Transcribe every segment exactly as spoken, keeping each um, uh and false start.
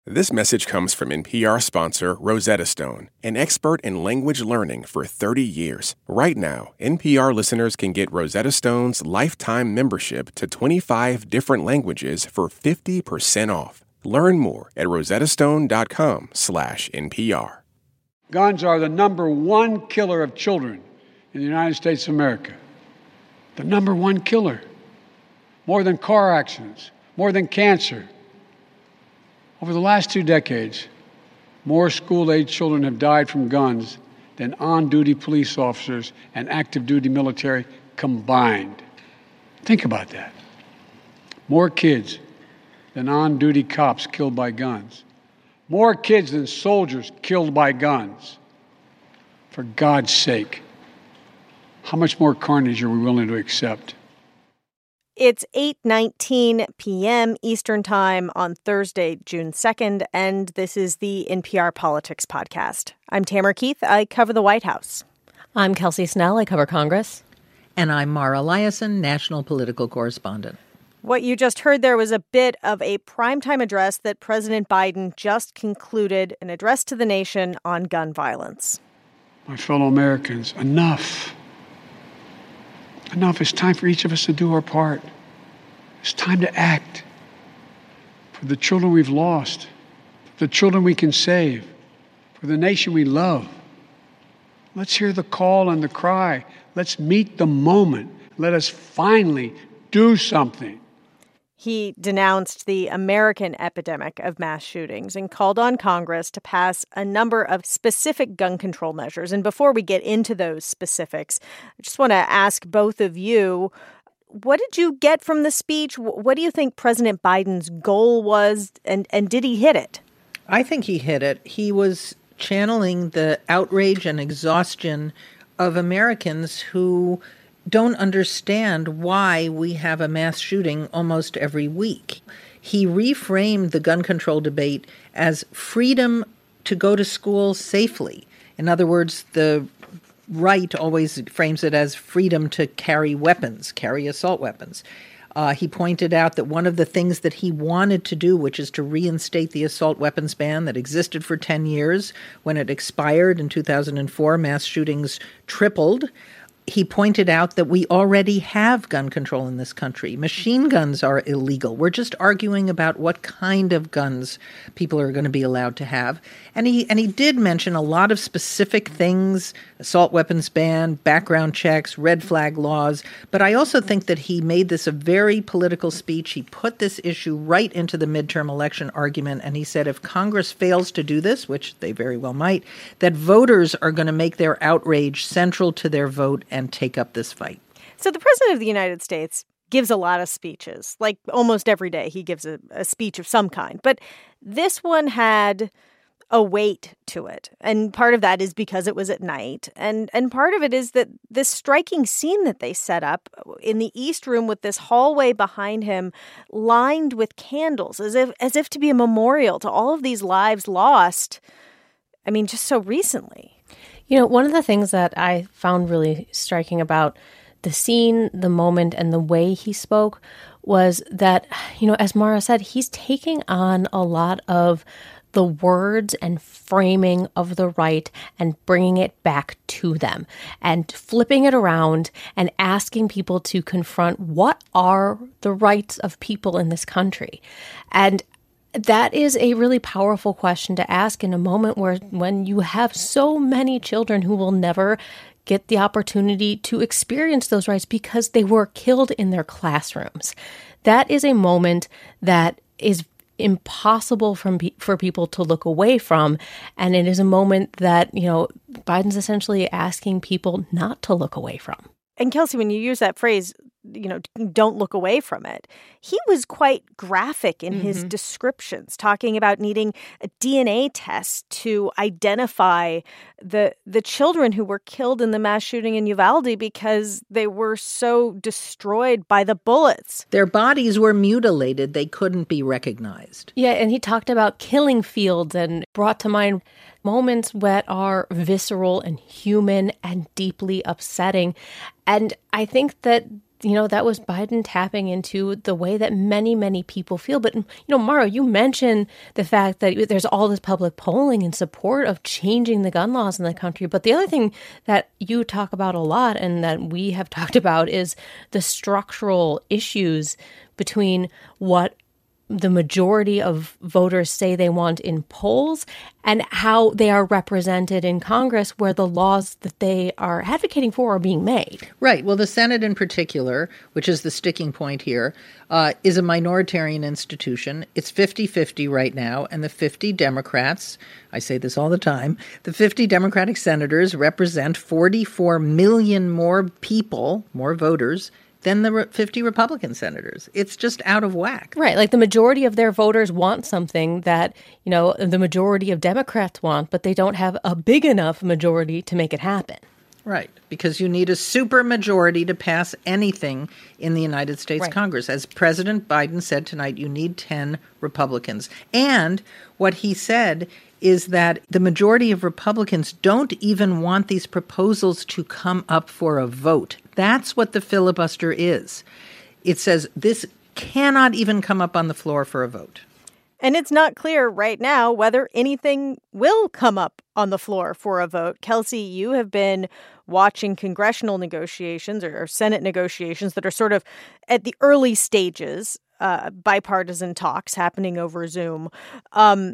This message comes from N P R sponsor Rosetta Stone, an expert in language learning for thirty years. Right now, N P R listeners can get Rosetta Stone's lifetime membership to twenty-five different languages for fifty percent off. Learn more at rosettastone.com slash NPR. Guns are the number one killer of children in the United States of America. The number one killer. More than car accidents, more than cancer. Over the last two decades, more school-age children have died from guns than on-duty police officers and active-duty military combined. Think about that. More kids than on-duty cops killed by guns. More kids than soldiers killed by guns. For God's sake, how much more carnage are we willing to accept? It's eight nineteen p.m. Eastern Time on Thursday, June second, and this is the N P R Politics Podcast. I'm Tamara Keith. I cover the White House. I'm Kelsey Snell. I cover Congress. And I'm Mara Liasson, national political correspondent. What you just heard there was a bit of a primetime address that President Biden just concluded, an address to the nation on gun violence. My fellow Americans, enough. Enough. It's time for each of us to do our part. It's time to act for the children we've lost, for the children we can save, for the nation we love. Let's hear the call and the cry. Let's meet the moment. Let us finally do something. He denounced the American epidemic of mass shootings and called on Congress to pass a number of specific gun control measures. And before we get into those specifics, I just want to ask both of you, what did you get from the speech? What do you think President Biden's goal was, and, and did he hit it? I think he hit it. He was channeling the outrage and exhaustion of Americans who don't understand why we have a mass shooting almost every week. He reframed the gun control debate as freedom to go to school safely. In other words, the right always frames it as freedom to carry weapons, carry assault weapons. Uh, he pointed out that one of the things that he wanted to do, which is to reinstate the assault weapons ban that existed for ten years, when it expired in two thousand four, mass shootings tripled. He pointed out that we already have gun control in this country. Machine guns are illegal. We're just arguing about what kind of guns people are going to be allowed to have. And he and he did mention a lot of specific things, assault weapons ban, background checks, red flag laws. But I also think that he made this a very political speech. He put this issue right into the midterm election argument. And he said if Congress fails to do this, which they very well might, that voters are going to make their outrage central to their vote and take up this fight. So the president of the United States gives a lot of speeches. Like almost every day he gives a, a speech of some kind. But this one had a weight to it. And part of that is because it was at night. And and part of it is that this striking scene that they set up in the East Room with this hallway behind him lined with candles, as if as if to be a memorial to all of these lives lost, I mean, just so recently. You know, one of the things that I found really striking about the scene, the moment, and the way he spoke was that, you know, as Mara said, he's taking on a lot of the words and framing of the right and bringing it back to them and flipping it around and asking people to confront what are the rights of people in this country. And that is a really powerful question to ask in a moment where when you have so many children who will never get the opportunity to experience those rights because they were killed in their classrooms. That is a moment that is impossible from for people to look away from. And it is a moment that, you know, Biden's essentially asking people not to look away from. And Kelsey, when you use that phrase, you know, don't look away from it, he was quite graphic in mm-hmm. his descriptions, talking about needing a D N A test to identify the the children who were killed in the mass shooting in Uvalde because they were so destroyed by the bullets. Their bodies were mutilated. They couldn't be recognized. Yeah, and he talked about killing fields and brought to mind moments that are visceral and human and deeply upsetting. And I think that you know, that was Biden tapping into the way that many, many people feel. But, you know, Mara, you mentioned the fact that there's all this public polling in support of changing the gun laws in the country. But the other thing that you talk about a lot and that we have talked about is the structural issues between what the majority of voters say they want in polls and how they are represented in Congress, where the laws that they are advocating for are being made. Right. Well, the Senate in particular, which is the sticking point here, uh, is a minoritarian institution. It's fifty-fifty right now, and the fifty Democrats, I say this all the time, the fifty Democratic senators represent forty-four million more people, more voters, than the fifty Republican senators. It's just out of whack. Right. Like the majority of their voters want something that, you know, the majority of Democrats want, but they don't have a big enough majority to make it happen. Right. Because you need a super majority to pass anything in the United States right. Congress. As President Biden said tonight, you need ten Republicans. And what he said is that the majority of Republicans don't even want these proposals to come up for a vote. That's what the filibuster is. It says this cannot even come up on the floor for a vote. And it's not clear right now whether anything will come up on the floor for a vote. Kelsey, you have been watching congressional negotiations or, or Senate negotiations that are sort of at the early stages, uh, bipartisan talks happening over Zoom. Um,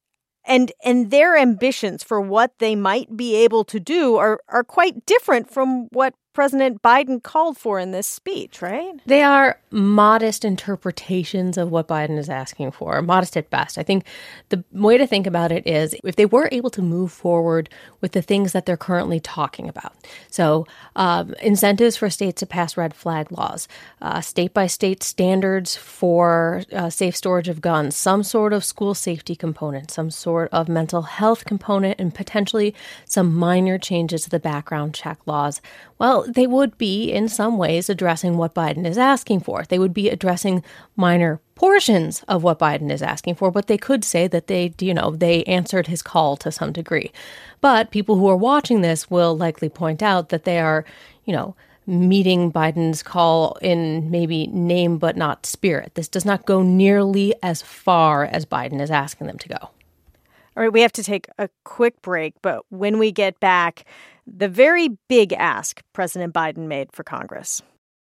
And and their ambitions for what they might be able to do are, are quite different from what President Biden called for in this speech, right? They are modest interpretations of what Biden is asking for, modest at best. I think the way to think about it is if they were able to move forward with the things that they're currently talking about. So um, incentives for states to pass red flag laws, uh, state-by-state standards for uh, safe storage of guns, some sort of school safety component, some sort of mental health component, and potentially some minor changes to the background check laws. Well, they would be, in some ways, addressing what Biden is asking for. They would be addressing minor portions of what Biden is asking for, but they could say that they, you know, they answered his call to some degree. But people who are watching this will likely point out that they are, you know, meeting Biden's call in maybe name but not spirit. This does not go nearly as far as Biden is asking them to go. All right, we have to take a quick break, but when we get back, the very big ask President Biden made for Congress.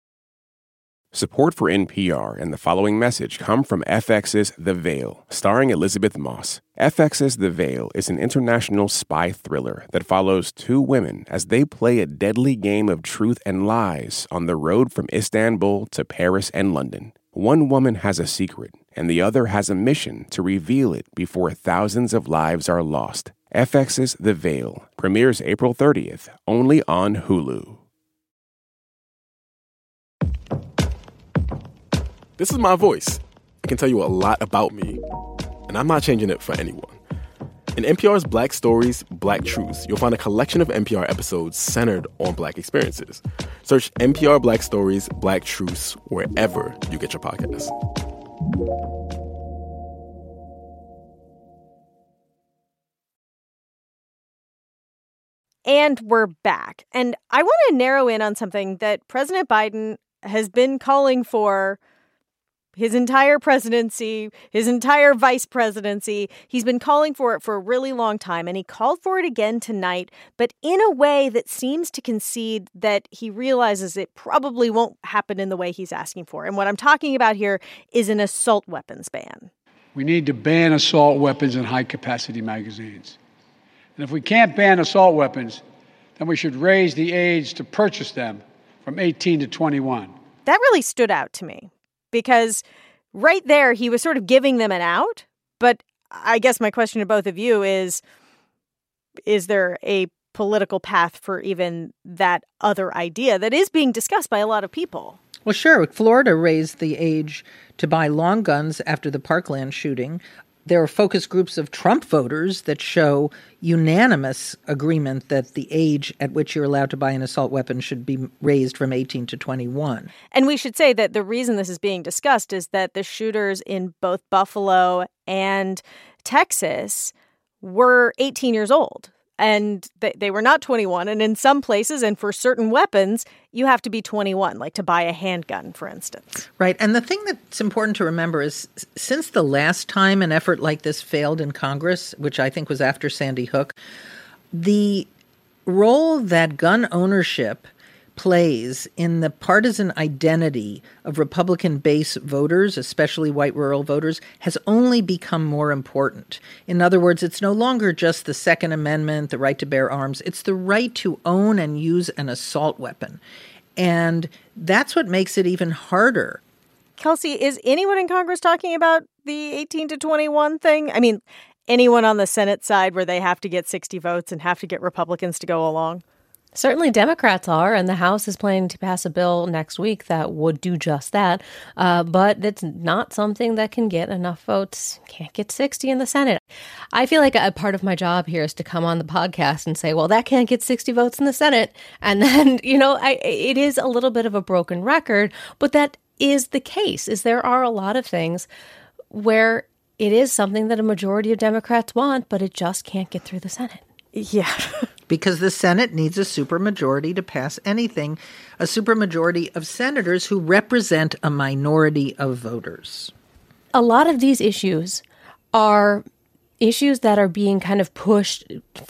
Support for N P R and the following message come from F X's The Veil, starring Elizabeth Moss. F X's The Veil is an international spy thriller that follows two women as they play a deadly game of truth and lies on the road from Istanbul to Paris and London. One woman has a secret, and the other has a mission to reveal it before thousands of lives are lost. F X's The Veil premieres April thirtieth, only on Hulu. This is my voice. It can tell you a lot about me, and I'm not changing it for anyone. In N P R's Black Stories, Black Truths, you'll find a collection of N P R episodes centered on Black experiences. Search N P R Black Stories, Black Truths wherever you get your podcasts. And we're back. And I want to narrow in on something that President Biden has been calling for his entire presidency, his entire vice presidency. He's been calling for it for a really long time, and he called for it again tonight, but in a way that seems to concede that he realizes it probably won't happen in the way he's asking for. And what I'm talking about here is an assault weapons ban. We need to ban assault weapons and high-capacity magazines. And if we can't ban assault weapons, then we should raise the age to purchase them from eighteen to twenty-one. That really stood out to me. Because right there, he was sort of giving them an out. But I guess my question to both of you is, is there a political path for even that other idea that is being discussed by a lot of people? Well, sure. Florida raised the age to buy long guns after the Parkland shooting. There are focus groups of Trump voters that show unanimous agreement that the age at which you're allowed to buy an assault weapon should be raised from eighteen to twenty-one. And we should say that the reason this is being discussed is that the shooters in both Buffalo and Texas were eighteen years old And they, they were not twenty-one. And in some places and for certain weapons, you have to be twenty-one, like to buy a handgun, for instance. Right. And the thing that's important to remember is since the last time an effort like this failed in Congress, which I think was after Sandy Hook, the role that gun ownership plays in the partisan identity of Republican base voters, especially white rural voters, has only become more important. In other words, it's no longer just the Second Amendment, the right to bear arms. It's the right to own and use an assault weapon. And that's what makes it even harder. Kelsey, is anyone in Congress talking about the eighteen to twenty-one thing? I mean, anyone on the Senate side where they have to get sixty votes and have to get Republicans to go along? Certainly Democrats are, and the House is planning to pass a bill next week that would do just that. Uh, but it's not something that can get enough votes. Can't get sixty in the Senate. I feel like a part of my job here is to come on the podcast and say, well, that can't get sixty votes in the Senate. And then, you know, I, it is a little bit of a broken record, but that is the case, is there are a lot of things where it is something that a majority of Democrats want, but it just can't get through the Senate. Yeah. Because the Senate needs a supermajority to pass anything, a supermajority of senators who represent a minority of voters. A lot of these issues are issues that are being kind of pushed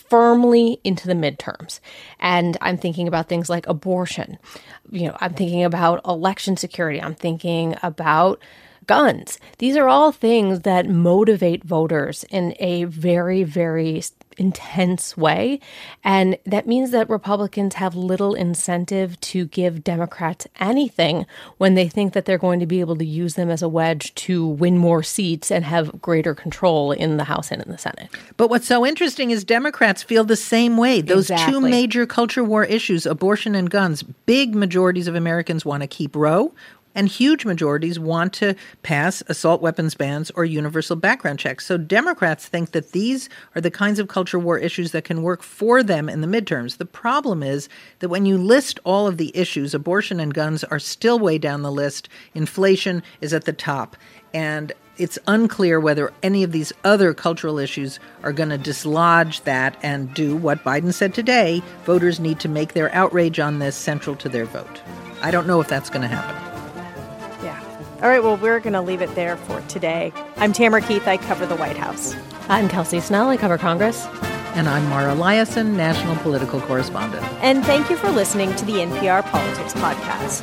firmly into the midterms. And I'm thinking about things like abortion. You know, I'm thinking about election security. I'm thinking about guns. These are all things that motivate voters in a very, very intense way. And that means that Republicans have little incentive to give Democrats anything when they think that they're going to be able to use them as a wedge to win more seats and have greater control in the House and in the Senate. But what's so interesting is Democrats feel the same way. Those Exactly. two major culture war issues, abortion and guns, big majorities of Americans want to keep Roe. And huge majorities want to pass assault weapons bans or universal background checks. So Democrats think that these are the kinds of culture war issues that can work for them in the midterms. The problem is that when you list all of the issues, abortion and guns are still way down the list. Inflation is at the top. And it's unclear whether any of these other cultural issues are going to dislodge that and do what Biden said today. Voters need to make their outrage on this central to their vote. I don't know if that's going to happen. All right, well, we're going to leave it there for today. I'm Tamara Keith. I cover the White House. I'm Kelsey Snell. I cover Congress. And I'm Mara Liasson, national political correspondent. And thank you for listening to the N P R Politics Podcast.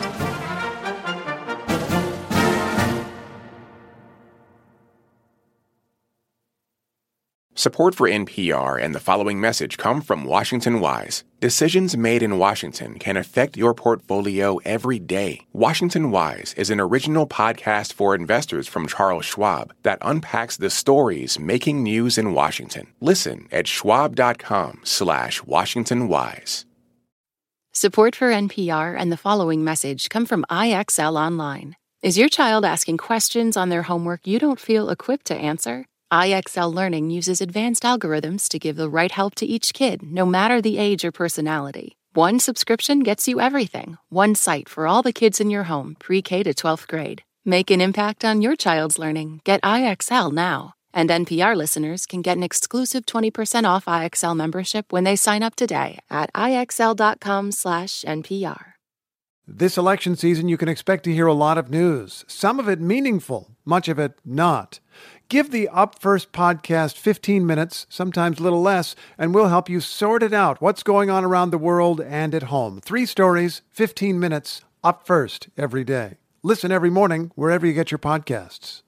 Support for N P R and the following message come from Washington Wise. Decisions made in Washington can affect your portfolio every day. Washington Wise is an original podcast for investors from Charles Schwab that unpacks the stories making news in Washington. Listen at schwab.com slash Washington Wise. Support for N P R and the following message come from I X L Online. Is your child asking questions on their homework you don't feel equipped to answer? I X L Learning uses advanced algorithms to give the right help to each kid, no matter the age or personality. One subscription gets you everything. One site for all the kids in your home, pre-K to twelfth grade. Make an impact on your child's learning. Get I X L now. And N P R listeners can get an exclusive twenty percent off I X L membership when they sign up today at IXL.com slash NPR. This election season, you can expect to hear a lot of news. Some of it meaningful, much of it not. Give the Up First podcast fifteen minutes, sometimes a little less, and we'll help you sort it out. What's going on around the world and at home? Three stories, fifteen minutes, Up First every day. Listen every morning wherever you get your podcasts.